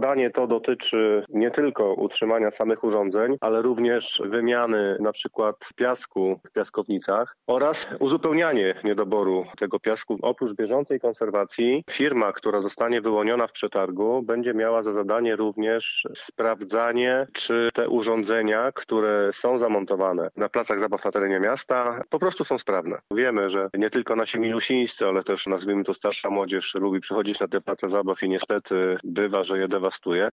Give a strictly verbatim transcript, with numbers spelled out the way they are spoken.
zadanie to dotyczy nie tylko utrzymania samych urządzeń, ale również wymiany na przykład piasku w piaskownicach oraz uzupełnianie niedoboru tego piasku. Oprócz bieżącej konserwacji firma, która zostanie wyłoniona w przetargu, będzie miała za zadanie również sprawdzanie, czy te urządzenia, które są zamontowane na placach zabaw na terenie miasta, po prostu są sprawne. Wiemy, że nie tylko nasi milusińscy, ale też nazwijmy to starsza młodzież lubi przychodzić na te place zabaw i niestety bywa, że je dewastuje.